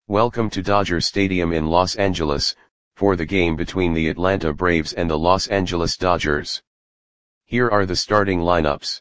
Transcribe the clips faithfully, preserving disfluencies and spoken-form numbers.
Welcome to Dodger Stadium in Los Angeles, for the game between the Atlanta Braves and the Los Angeles Dodgers. Here are the starting lineups.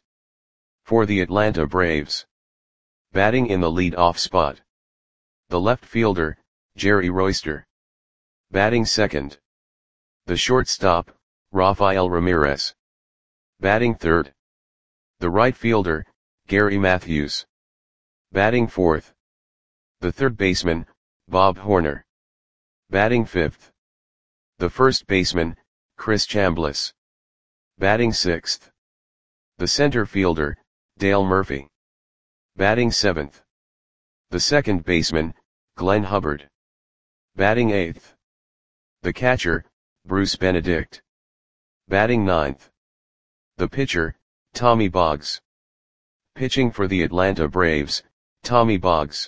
For the Atlanta Braves. Batting in the lead-off spot. The left fielder, Jerry Royster. Batting second. The shortstop, Rafael Ramirez. Batting third. The right fielder, Gary Matthews. Batting fourth. The third baseman, Bob Horner. Batting fifth. The first baseman, Chris Chambliss. Batting sixth. The center fielder, Dale Murphy. Batting seventh. The second baseman, Glenn Hubbard. Batting eighth. The catcher, Bruce Benedict. Batting ninth. The pitcher, Tommy Boggs. Pitching for the Atlanta Braves, Tommy Boggs.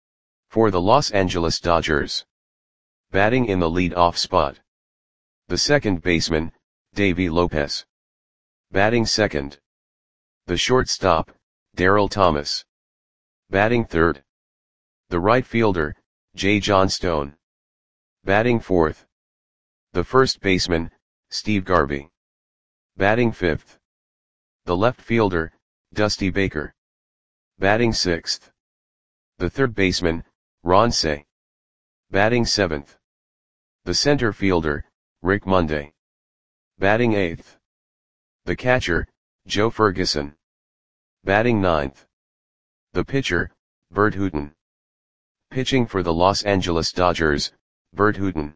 For the Los Angeles Dodgers. Batting in the lead-off spot. The second baseman, Davey Lopez. Batting second. The shortstop, Darryl Thomas. Batting third. The right fielder, Jay Johnstone. Batting fourth. The first baseman, Steve Garvey. Batting fifth. The left fielder, Dusty Baker. Batting sixth. The third baseman, Ron Cey. Batting seventh. The center fielder, Rick Monday. Batting eighth. The catcher, Joe Ferguson. Batting ninth. The pitcher, Bert Hooton. Pitching for the Los Angeles Dodgers, Bert Hooton.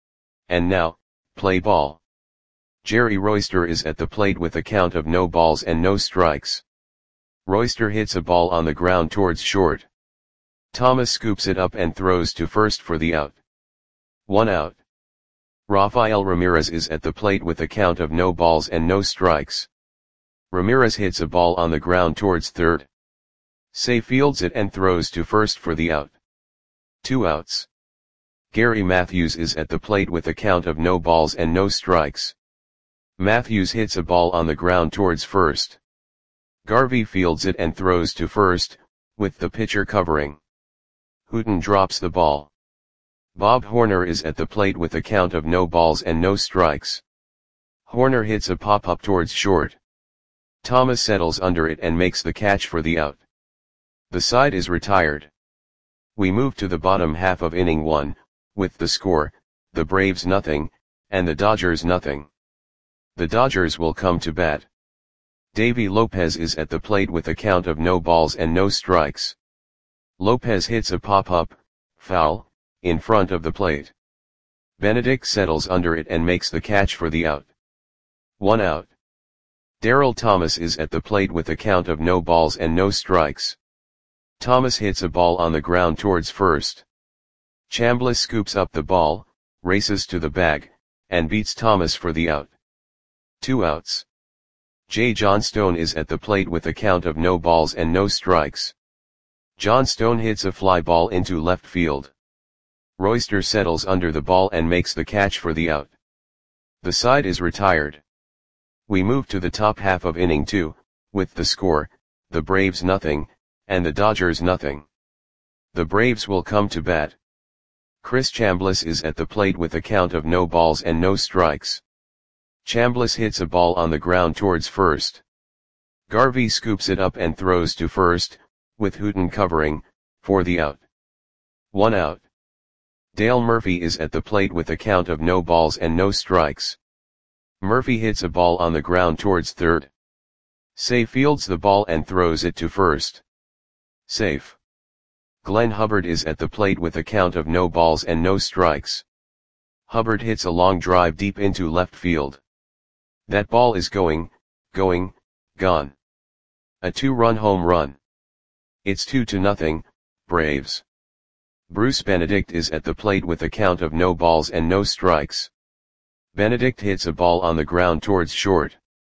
And now, play ball. Jerry Royster is at the plate with a count of no balls and no strikes. Royster hits a ball on the ground towards short. Thomas scoops it up and throws to first for the out. One out. Rafael Ramirez is at the plate with a count of no balls and no strikes. Ramirez hits a ball on the ground towards third. Cey fields it and throws to first for the out. Two outs. Gary Matthews is at the plate with a count of no balls and no strikes. Matthews hits a ball on the ground towards first. Garvey fields it and throws to first, with the pitcher covering. Hooton drops the ball. Bob Horner is at the plate with a count of no balls and no strikes. Horner hits a pop-up towards short. Thomas settles under it and makes the catch for the out. The side is retired. We move to the bottom half of inning one, with the score, the Braves nothing, and the Dodgers nothing. The Dodgers will come to bat. Davey Lopez is at the plate with a count of no balls and no strikes. Lopez hits a pop-up, foul, in front of the plate. Benedict settles under it and makes the catch for the out. One out. Darryl Thomas is at the plate with a count of no balls and no strikes. Thomas hits a ball on the ground towards first. Chambliss scoops up the ball, races to the bag, and beats Thomas for the out. Two outs. Jay Johnstone is at the plate with a count of no balls and no strikes. Johnstone hits a fly ball into left field. Royster settles under the ball and makes the catch for the out. The side is retired. We move to the top half of inning two, with the score, the Braves nothing, and the Dodgers nothing. The Braves will come to bat. Chris Chambliss is at the plate with a count of no balls and no strikes. Chambliss hits a ball on the ground towards first. Garvey scoops it up and throws to first, with Hooton covering, for the out. One out. Dale Murphy is at the plate with a count of no balls and no strikes. Murphy hits a ball on the ground towards third. Cey fields the ball and throws it to first. Safe. Glenn Hubbard is at the plate with a count of no balls and no strikes. Hubbard hits a long drive deep into left field. That ball is going, going, gone. A two-run home run. It's two to nothing, Braves. Bruce Benedict is at the plate with a count of no balls and no strikes. Benedict hits a ball on the ground towards short.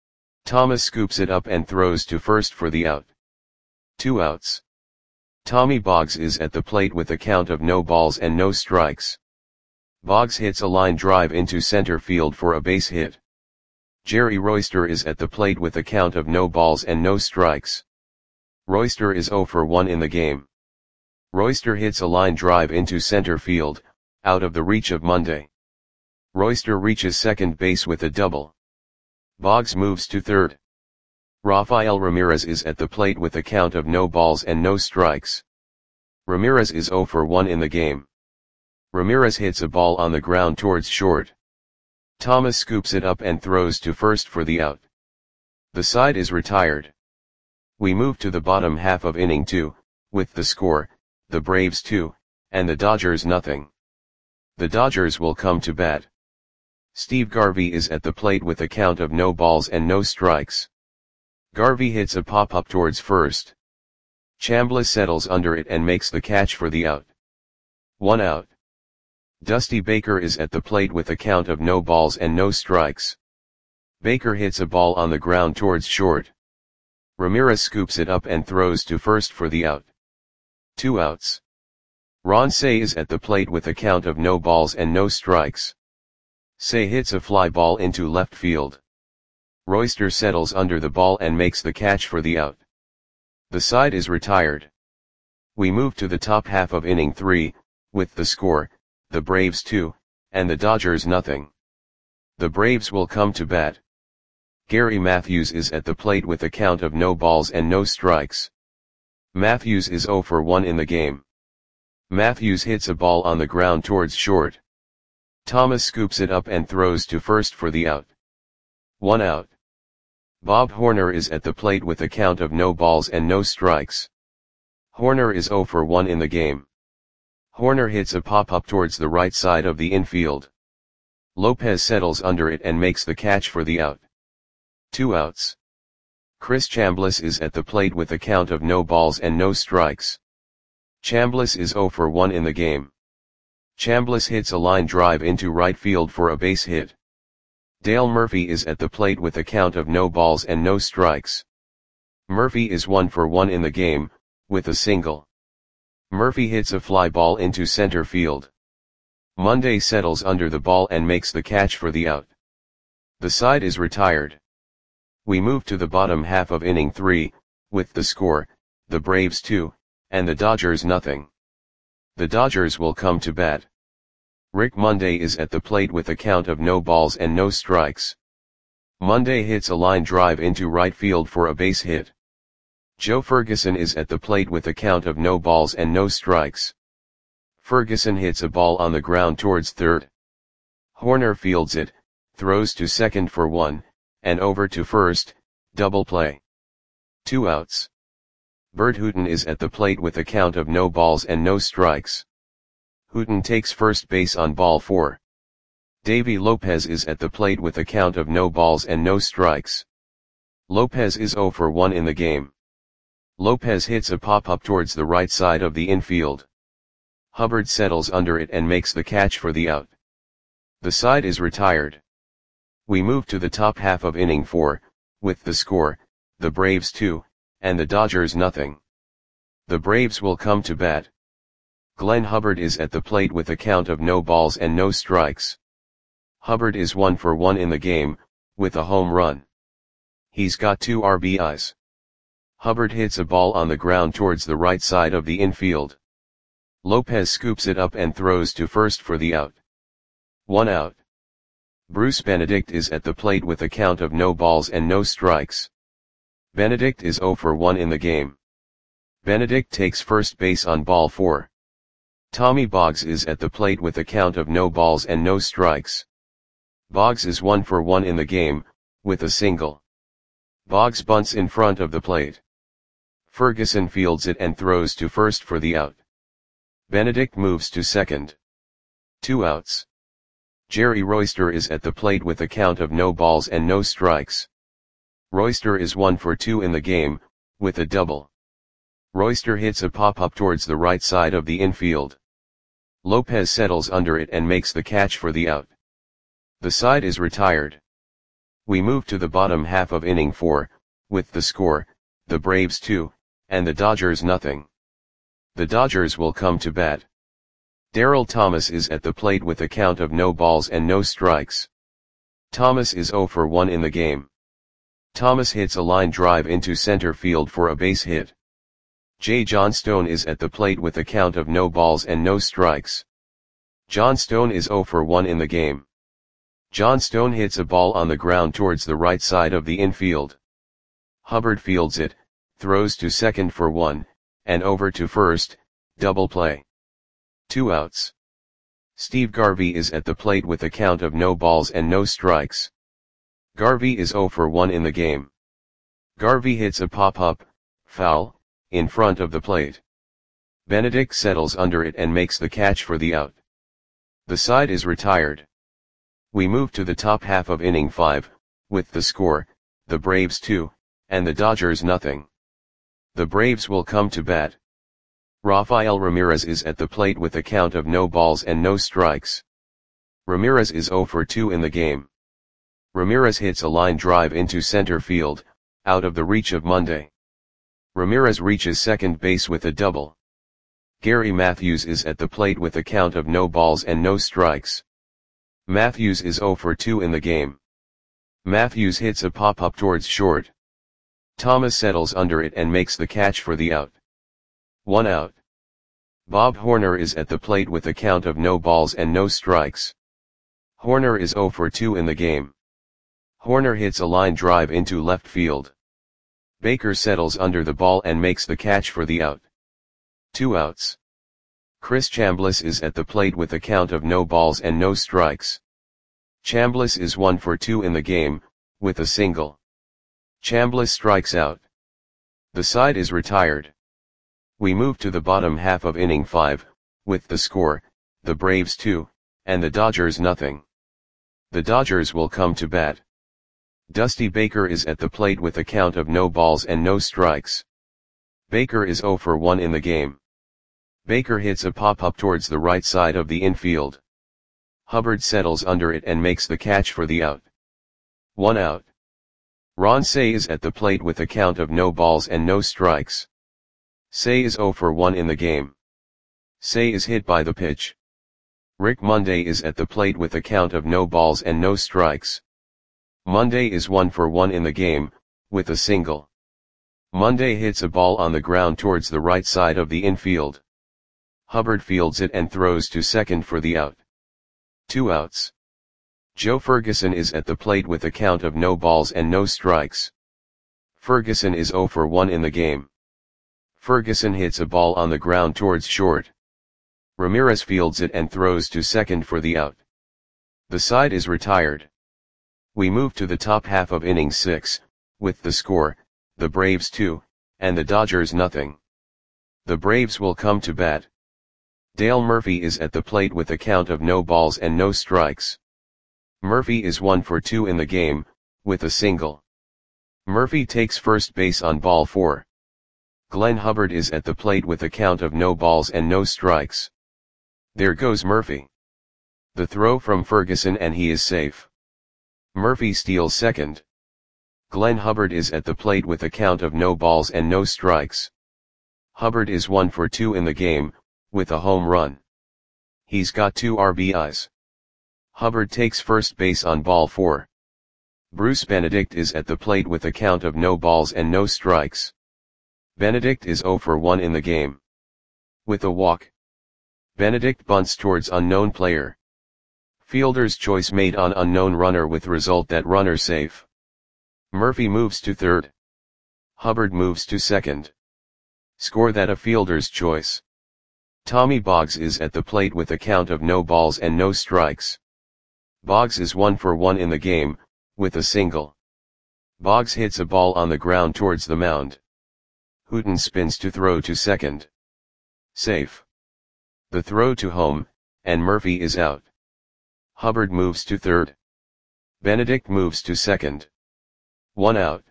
Thomas scoops it up and throws to first for the out. Two outs. Tommy Boggs is at the plate with a count of no balls and no strikes. Boggs hits a line drive into center field for a base hit. Jerry Royster is at the plate with a count of no balls and no strikes. Royster is zero for one in the game. Royster hits a line drive into center field, out of the reach of Monday. Royster reaches second base with a double. Boggs moves to third. Rafael Ramirez is at the plate with a count of no balls and no strikes. Ramirez is zero for one in the game. Ramirez hits a ball on the ground towards short. Thomas scoops it up and throws to first for the out. The side is retired. We move to the bottom half of inning two, with the score, the Braves two, and the Dodgers nothing. The Dodgers will come to bat. Steve Garvey is at the plate with a count of no balls and no strikes. Garvey hits a pop-up towards first. Chambliss settles under it and makes the catch for the out. One out. Dusty Baker is at the plate with a count of no balls and no strikes. Baker hits a ball on the ground towards short. Ramirez scoops it up and throws to first for the out. Two outs. Ron Cey is at the plate with a count of no balls and no strikes. Cey hits a fly ball into left field. Royster settles under the ball and makes the catch for the out. The side is retired. We move to the top half of inning three, with the score, the Braves two, and the Dodgers nothing. The Braves will come to bat. Gary Matthews is at the plate with a count of no balls and no strikes. Matthews is zero for one in the game. Matthews hits a ball on the ground towards short. Thomas scoops it up and throws to first for the out. One out. Bob Horner is at the plate with a count of no balls and no strikes. Horner is zero for one in the game. Horner hits a pop-up towards the right side of the infield. Lopez settles under it and makes the catch for the out. Two outs. Chris Chambliss is at the plate with a count of no balls and no strikes. Chambliss is zero for one in the game. Chambliss hits a line drive into right field for a base hit. Dale Murphy is at the plate with a count of no balls and no strikes. Murphy is one for one in the game, with a single. Murphy hits a fly ball into center field. Monday settles under the ball and makes the catch for the out. The side is retired. We move to the bottom half of inning three, with the score, the Braves two, and the Dodgers nothing. The Dodgers will come to bat. Rick Monday is at the plate with a count of no balls and no strikes. Monday hits a line drive into right field for a base hit. Joe Ferguson is at the plate with a count of no balls and no strikes. Ferguson hits a ball on the ground towards third. Horner fields it, throws to second for one, and over to first, double play. Two outs. Bert Hooton is at the plate with a count of no balls and no strikes. Hooton takes first base on ball four. Davy Lopez is at the plate with a count of no balls and no strikes. Lopez is zero for one in the game. Lopez hits a pop-up towards the right side of the infield. Hubbard settles under it and makes the catch for the out. The side is retired. We move to the top half of inning four, with the score, the Braves two, and the Dodgers nothing. The Braves will come to bat. Glenn Hubbard is at the plate with a count of no balls and no strikes. Hubbard is one for one in the game, with a home run. He's got two R B Is. Hubbard hits a ball on the ground towards the right side of the infield. Lopez scoops it up and throws to first for the out. One out. Bruce Benedict is at the plate with a count of no balls and no strikes. Benedict is zero for one in the game. Benedict takes first base on ball four. Tommy Boggs is at the plate with a count of no balls and no strikes. Boggs is one for one in the game, with a single. Boggs bunts in front of the plate. Ferguson fields it and throws to first for the out. Benedict moves to second. Two outs. Jerry Royster is at the plate with a count of no balls and no strikes. Royster is one for two in the game, with a double. Royster hits a pop-up towards the right side of the infield. Lopez settles under it and makes the catch for the out. The side is retired. We move to the bottom half of inning four, with the score, the Braves two, and the Dodgers nothing. The Dodgers will come to bat. Darryl Thomas is at the plate with a count of no balls and no strikes. Thomas is zero for one in the game. Thomas hits a line drive into center field for a base hit. J. Johnstone is at the plate with a count of no balls and no strikes. Johnstone is zero for one in the game. Johnstone hits a ball on the ground towards the right side of the infield. Hubbard fields it, throws to second for one, and over to first, double play. Two outs. Steve Garvey is at the plate with a count of no balls and no strikes. Garvey is zero for one in the game. Garvey hits a pop-up, foul, in front of the plate. Benedict settles under it and makes the catch for the out. The side is retired. We move to the top half of inning five, with the score, the Braves two, and the Dodgers nothing. The Braves will come to bat. Rafael Ramirez is at the plate with a count of no balls and no strikes. Ramirez is zero for two in the game. Ramirez hits a line drive into center field, out of the reach of Monday. Ramirez reaches second base with a double. Gary Matthews is at the plate with a count of no balls and no strikes. Matthews is zero for two in the game. Matthews hits a pop-up towards short. Thomas settles under it and makes the catch for the out. One out. Bob Horner is at the plate with a count of no balls and no strikes. Horner is zero for two in the game. Horner hits a line drive into left field. Baker settles under the ball and makes the catch for the out. Two outs. Chris Chambliss is at the plate with a count of no balls and no strikes. Chambliss is one for two in the game, with a single. Chambliss strikes out. The side is retired. We move to the bottom half of inning five, with the score, the Braves two, and the Dodgers nothing. The Dodgers will come to bat. Dusty Baker is at the plate with a count of no balls and no strikes. Baker is zero for one in the game. Baker hits a pop-up towards the right side of the infield. Hubbard settles under it and makes the catch for the out. One out. Ron Cey is at the plate with a count of no balls and no strikes. Cey is zero for one in the game. Cey is hit by the pitch. Rick Monday is at the plate with a count of no balls and no strikes. Monday is one for one in the game, with a single. Monday hits a ball on the ground towards the right side of the infield. Hubbard fields it and throws to second for the out. Two outs. Joe Ferguson is at the plate with a count of no balls and no strikes. Ferguson is zero for one in the game. Ferguson hits a ball on the ground towards short. Ramirez fields it and throws to second for the out. The side is retired. We move to the top half of inning six, with the score, the Braves two, and the Dodgers nothing. The Braves will come to bat. Dale Murphy is at the plate with a count of no balls and no strikes. Murphy is one for two in the game, with a single. Murphy takes first base on ball four. Glenn Hubbard is at the plate with a count of no balls and no strikes. There goes Murphy. The throw from Ferguson and he is safe. Murphy steals second. Glenn Hubbard is at the plate with a count of no balls and no strikes. Hubbard is one for two in the game, with a home run. He's got two R B Is. Hubbard takes first base on ball four. Bruce Benedict is at the plate with a count of no balls and no strikes. Benedict is zero for one in the game. With a walk. Benedict bunts towards unknown player. Fielder's choice made on unknown runner with result that runner safe. Murphy moves to third. Hubbard moves to second. Score that a fielder's choice. Tommy Boggs is at the plate with a count of no balls and no strikes. Boggs is one for one in the game, with a single. Boggs hits a ball on the ground towards the mound. Hooton spins to throw to second. Safe. The throw to home, and Murphy is out. Hubbard moves to third. Benedict moves to second. One out.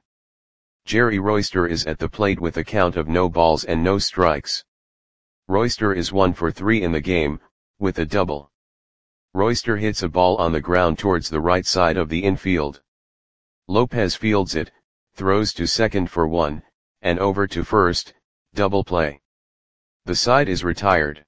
Jerry Royster is at the plate with a count of no balls and no strikes. Royster is one for three in the game, with a double. Royster hits a ball on the ground towards the right side of the infield. Lopez fields it, throws to second for one, and over to first, double play. The side is retired.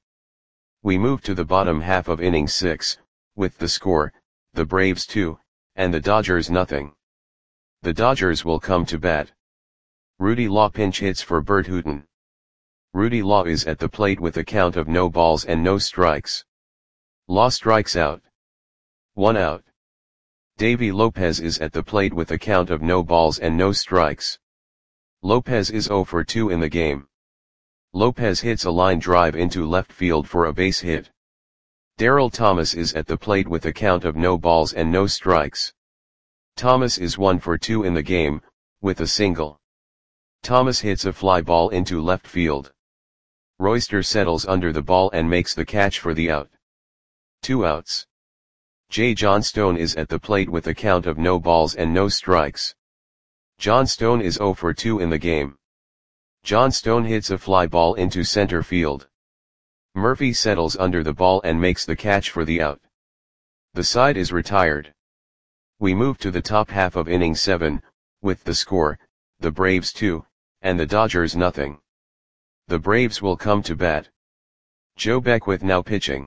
We move to the bottom half of inning six, with the score, the Braves two, and the Dodgers nothing. The Dodgers will come to bat. Rudy Law pinch hits for Bert Hooton. Rudy Law is at the plate with a count of no balls and no strikes. Law strikes out. One out. Davy Lopez is at the plate with a count of no balls and no strikes. Lopez is zero for two in the game. Lopez hits a line drive into left field for a base hit. Darryl Thomas is at the plate with a count of no balls and no strikes. Thomas is one for two in the game, with a single. Thomas hits a fly ball into left field. Royster settles under the ball and makes the catch for the out. Two outs. Jay Johnstone is at the plate with a count of no balls and no strikes. Johnstone is zero for two in the game. Johnstone hits a fly ball into center field. Murphy settles under the ball and makes the catch for the out. The side is retired. We move to the top half of inning seven, with the score, the Braves two, and the Dodgers nothing. The Braves will come to bat. Joe Beckwith now pitching.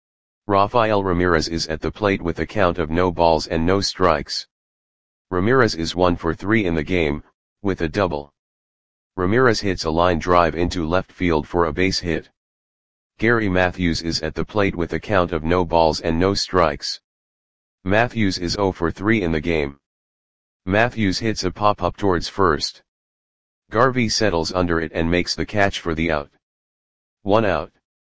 Rafael Ramirez is at the plate with a count of no balls and no strikes. Ramirez is one for three in the game, with a double. Ramirez hits a line drive into left field for a base hit. Gary Matthews is at the plate with a count of no balls and no strikes. Matthews is zero for three in the game. Matthews hits a pop-up towards first. Garvey settles under it and makes the catch for the out. One out.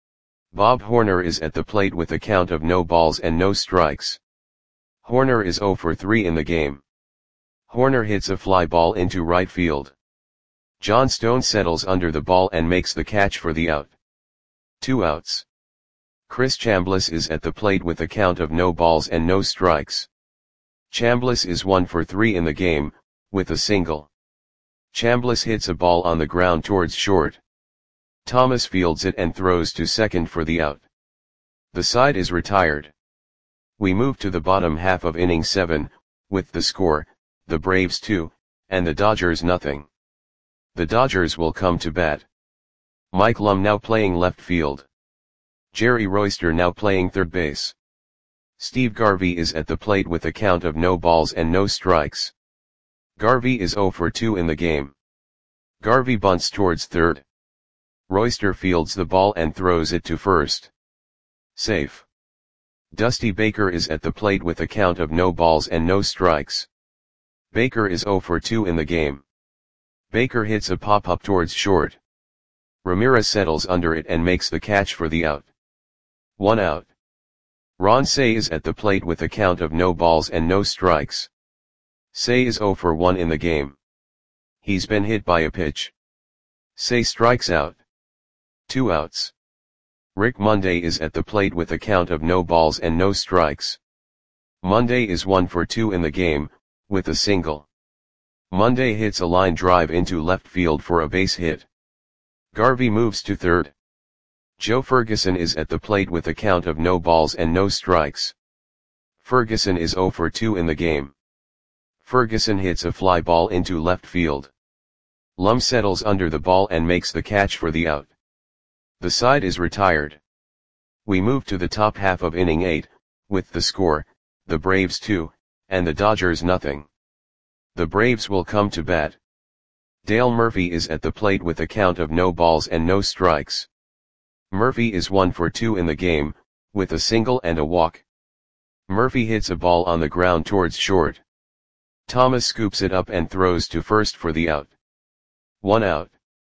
Bob Horner is at the plate with a count of no balls and no strikes. Horner is zero for three in the game. Horner hits a fly ball into right field. Johnstone settles under the ball and makes the catch for the out. Two outs. Chris Chambliss is at the plate with a count of no balls and no strikes. Chambliss is one for three in the game, with a single. Chambliss hits a ball on the ground towards short. Thomas fields it and throws to second for the out. The side is retired. We move to the bottom half of inning seven, with the score, the Braves two, and the Dodgers nothing. The Dodgers will come to bat. Mike Lum now playing left field. Jerry Royster now playing third base. Steve Garvey is at the plate with a count of no balls and no strikes. Garvey is zero for two in the game. Garvey bunts towards third. Royster fields the ball and throws it to first. Safe. Dusty Baker is at the plate with a count of no balls and no strikes. Baker is zero for two in the game. Baker hits a pop-up towards short. Ramirez settles under it and makes the catch for the out. One out. Ron Cey is at the plate with a count of no balls and no strikes. Cey is zero for one in the game. He's been hit by a pitch. Cey strikes out. Two outs. Rick Monday is at the plate with a count of no balls and no strikes. Monday is one for two in the game, with a single. Monday hits a line drive into left field for a base hit. Garvey moves to third. Joe Ferguson is at the plate with a count of no balls and no strikes. Ferguson is zero for two in the game. Ferguson hits a fly ball into left field. Lum settles under the ball and makes the catch for the out. The side is retired. We move to the top half of inning eight, with the score, the Braves two, and the Dodgers nothing. The Braves will come to bat. Dale Murphy is at the plate with a count of no balls and no strikes. Murphy is one for two in the game, with a single and a walk. Murphy hits a ball on the ground towards short. Thomas scoops it up and throws to first for the out. One out.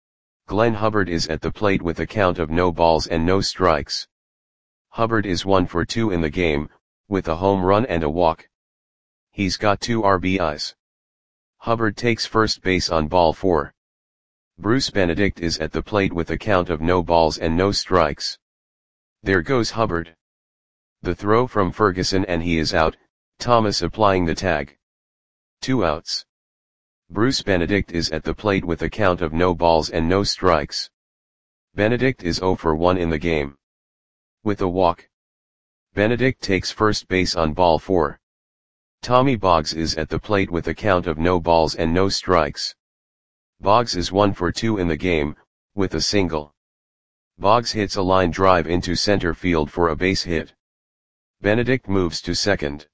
Glenn Hubbard is at the plate with a count of no balls and no strikes. Hubbard is one for two in the game, with a home run and a walk. He's got two R B Is. Hubbard takes first base on ball four. Bruce Benedict is at the plate with a count of no balls and no strikes. There goes Hubbard. The throw from Ferguson and he is out, Thomas applying the tag. Two outs. Bruce Benedict is at the plate with a count of no balls and no strikes. Benedict is zero for one in the game. With a walk. Benedict takes first base on ball four. Tommy Boggs is at the plate with a count of no balls and no strikes. Boggs is one for two in the game, with a single. Boggs hits a line drive into center field for a base hit. Benedict moves to second.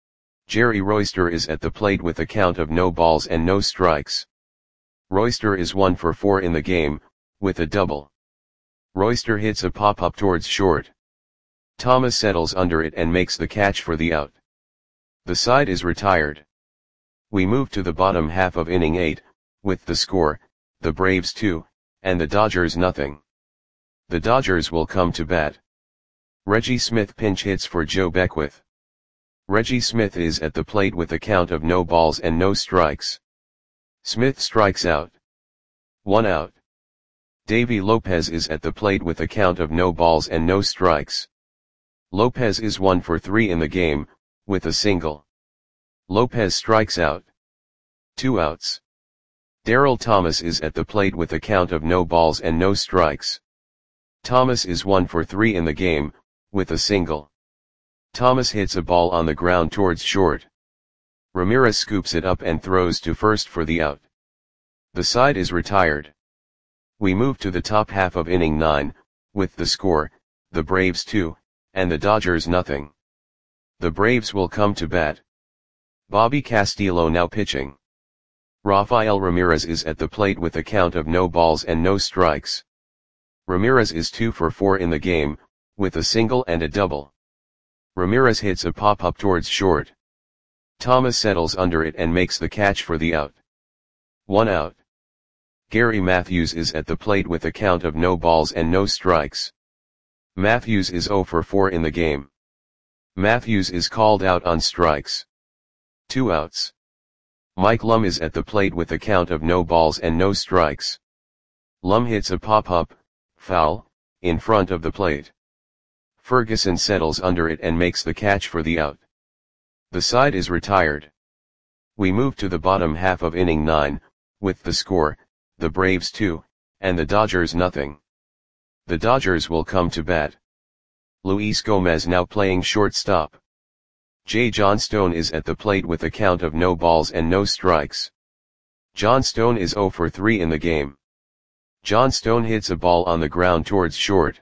Jerry Royster is at the plate with a count of no balls and no strikes. Royster is one for four in the game, with a double. Royster hits a pop-up towards short. Thomas settles under it and makes the catch for the out. The side is retired. We move to the bottom half of inning eight, with the score, the Braves two, and the Dodgers nothing. The Dodgers will come to bat. Reggie Smith pinch hits for Joe Beckwith. Reggie Smith is at the plate with a count of no balls and no strikes. Smith strikes out. One out. Davy Lopez is at the plate with a count of no balls and no strikes. Lopez is one for three in the game, with a single. Lopez strikes out. Two outs. Darryl Thomas is at the plate with a count of no balls and no strikes. Thomas is one for three in the game, with a single. Thomas hits a ball on the ground towards short. Ramirez scoops it up and throws to first for the out. The side is retired. We move to the top half of inning nine, with the score, the Braves two, and the Dodgers nothing. The Braves will come to bat. Bobby Castillo now pitching. Rafael Ramirez is at the plate with a count of no balls and no strikes. Ramirez is two for four in the game, with a single and a double. Ramirez hits a pop-up towards short. Thomas settles under it and makes the catch for the out. One out. Gary Matthews is at the plate with a count of no balls and no strikes. Matthews is zero for four in the game. Matthews is called out on strikes. Two outs. Mike Lum is at the plate with a count of no balls and no strikes. Lum hits a pop-up, foul, in front of the plate. Ferguson settles under it and makes the catch for the out. The side is retired. We move to the bottom half of inning nine, with the score, the Braves two, and the Dodgers nothing. The Dodgers will come to bat. Luis Gomez now playing shortstop. Jay Johnstone is at the plate with a count of no balls and no strikes. Johnstone is zero for three in the game. Johnstone hits a ball on the ground towards short.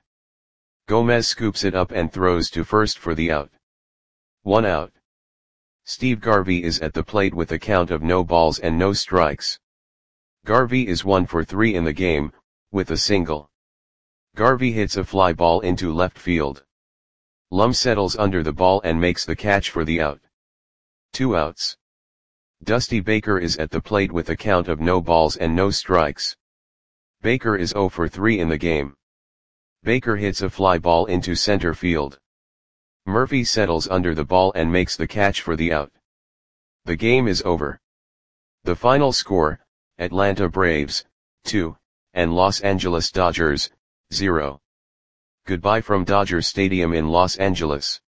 Gomez scoops it up and throws to first for the out. One out. Steve Garvey is at the plate with a count of no balls and no strikes. Garvey is one for three in the game, with a single. Garvey hits a fly ball into left field. Lum settles under the ball and makes the catch for the out. Two outs. Dusty Baker is at the plate with a count of no balls and no strikes. Baker is zero for three in the game. Baker hits a fly ball into center field. Murphy settles under the ball and makes the catch for the out. The game is over. The final score, Atlanta Braves, two, and Los Angeles Dodgers, zero. Goodbye from Dodger Stadium in Los Angeles.